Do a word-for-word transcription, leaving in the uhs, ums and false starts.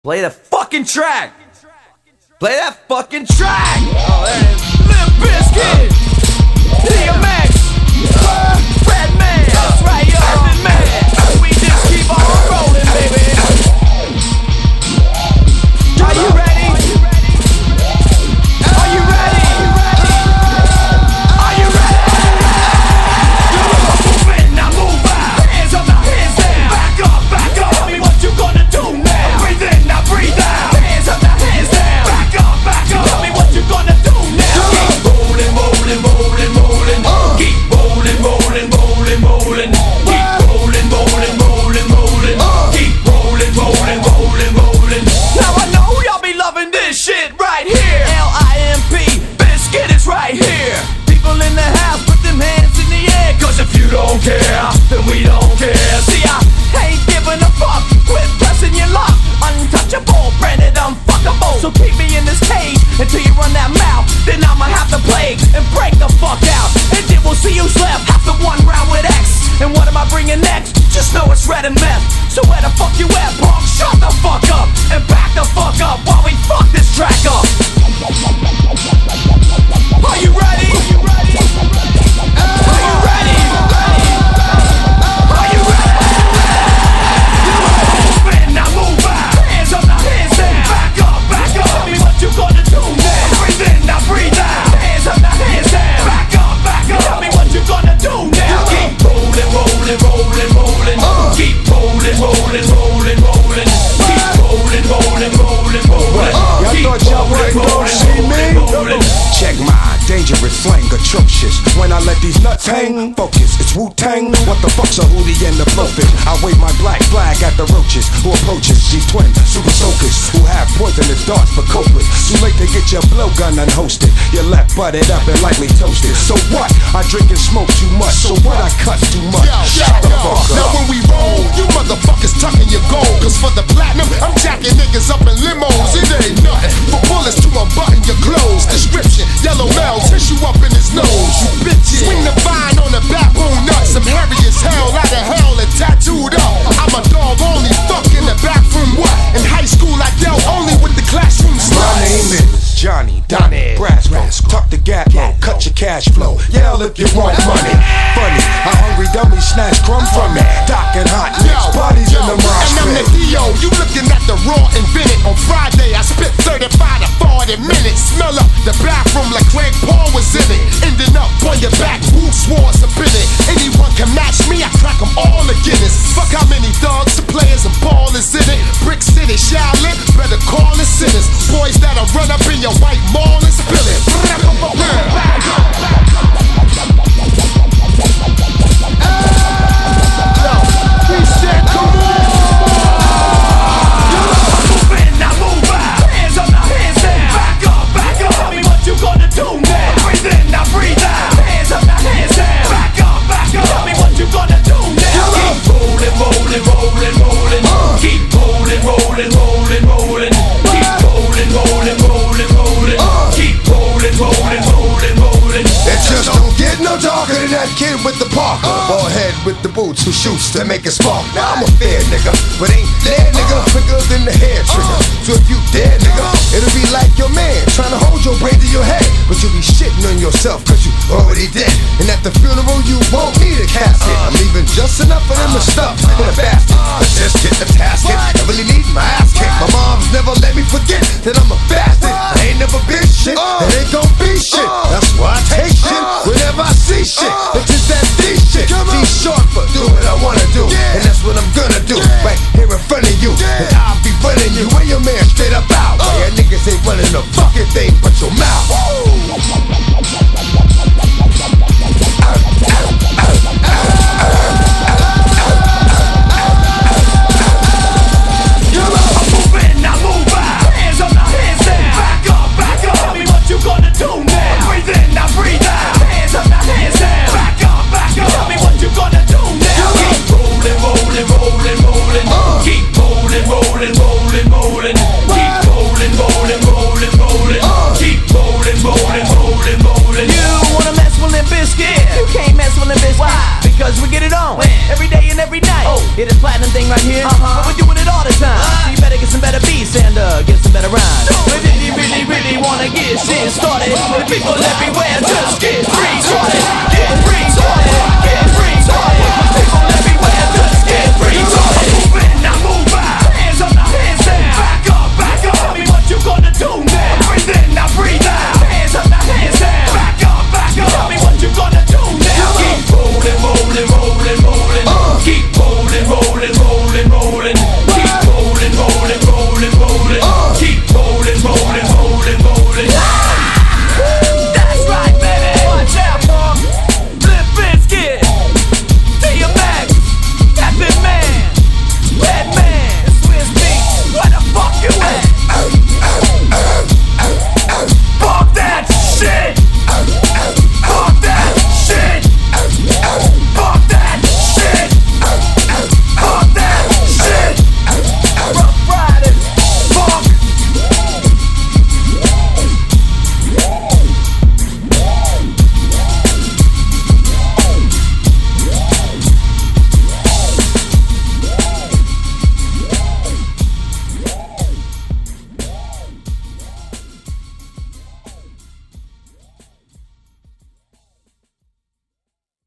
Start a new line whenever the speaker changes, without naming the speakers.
Play the fucking track! Play that fucking track! Oh, there it is. Limp Bizkit! D M X! Redman! That's right, yo! Urban Man! We just keep on rolling, baby! Are you ready? Are you ready? Are you ready? Move in, now move out! Hands up, now hands down! Back up, back up! Tell me what you gonna do now! Breathe in, now breathe out! Hands up, now hands down! Back up, back up! Tell me what you gonna do now! Keep rolling, rolling, rolling, rolling! Keep rolling, rolling, rolling, rolling! Keep rolling, rolling, rolling, rolling! Keep rolling, rolling, rolling, rolling! Now I know y'all be loving this shit right here! L I M P, Bizkit is right here! People in the house, put them hands in the air! Cause if you don't care, then we don't care! See, I ain't giving a fuck! Quit pressing your luck! Untouchable, branded unfuckable! So keep me in this cage until you run that mouth. Then I'ma have to play and break the fuck out. And then we'll see who's left after one round with X. And what am I bringing next? Just know it's red and meth. So where the fuck you at, punk? Shut the fuck up and back the fuck up while we fuck this track up. Are you ready? Are you ready? Are you ready? Are you ready? Move in, now move out. Hands up, now hands down. Back up, back up. Tell me what you gonna do now. Breathe in, now breathe out. Hands up, now hands down. Back up, back up. Tell me what you gonna do now. Keep rolling, rolling, rolling, rolling. Keep rolling, rolling, rolling, rolling. Keep rolling, rolling, rolling, rolling.
Y'all thought y'all wouldn't go see me? Check my dangerous slang, atrocious. When I let these nuts hang, focus, it's Wu-Tang. What the fuck's a hootie and the blowfish? I wave my black flag at the roaches who approaches G-twin, super soakers who have poisonous darts for copious. Too late to get your blowgun unhosted. Your left butted up and lightly toasted. So what? I drink and smoke too much. So what? I cut too much.
Yo,
Shut
yo,
the
yo.
fuck up.
Now when we roll, you motherfuckers tucking your gold. Cause for the platinum, I'm jacking niggas up in limos. It ain't nothing for bullets to unbutton your clothes. Description, yellow male, tissue up in his nose. You bitches. Swing the vine on the backbone nuts. I'm hairy as hell, out of hell and tattooed up. I'm a dog only, fuck in the back from what? In high school I dealt only with the classroom sluts.
My name is Johnny Donnie Brasco. Tuck the gap low, cut your cash flow. Yell if you want money. Funny, a hungry dummy snatch crumb from me. Dockin' hot nicks, bodies in the mosh
And I'm the
pit.
D O, you looking at the raw invented. On Friday I spit thirty-five to forty minutes. Smell up the bathroom like Craig Paul was in it. Ending up on your back, who swore up in it. Anyone can match me, I crack them all again. Fuck how many thugs, players and ballers in it. Brick City, Shaolin, better call it sinners. Boys that'll run up in your white mall and spill it. Yo, we said come on.
Move in, now move out. Hands up, now hands down. Back up, back up. Tell me what you gonna do now. Breathe in, now breathe out. Hands up, now hands down. Back up, back up. Tell me what you gonna do now. Keep rolling, rolling, rolling, rolling. Keep rolling, rolling, rolling, rolling. Keep rolling, rolling, rolling, rolling. Keep rolling, rolling, rolling, rolling.
It just don't get no darker than that kid with the Parker. Bald head with the boots who shoots to make it spark. Now I'm a fair nigga, but ain't there nigga quicker than the hair trigger. So if you dare nigga, it'll be like your man trying to hold your brain to your head. But you'll be shitting on yourself cause you already dead. And at the funeral you won't need a casket. I'm leaving just enough of them to stuff in a basket. Let's just get the tasket. I really need my ass kicked. My mom's never let me forget that I'm a bastard. I ain't never been shit, and ain't gon' be shit. That's why I take shit whenever I see shit. It's just that D shit. D short for do what I wanna do, and that's what I'm gonna do. Right here in front of you, and I'll be running you and your man straight up out. Why your niggas ain't running a fucking thing but your mouth.
Move in, now move out. Hands up, now hands down. Back up, back up. Tell me what you gonna do now. Breathe in, now breathe out. Hands up, now hands down. Back up, back up. Tell me what you gonna do now. Keep rolling, rolling, rolling, rolling. Keep rolling, rolling, rolling, rolling. Keep rolling, rolling, rolling, rolling. Keep rolling, rolling, rolling, rolling. You wanna mess with Limp Bizkit? You can't mess with Limp Bizkit. Why? Because we get it on every day and every night. Oh, it is platinum thing right here. Uh-huh. But we're doing it all the time. So you better get some better beats. better rhyme. But if you really, really wanna get shit started, the people everywhere just get retarded.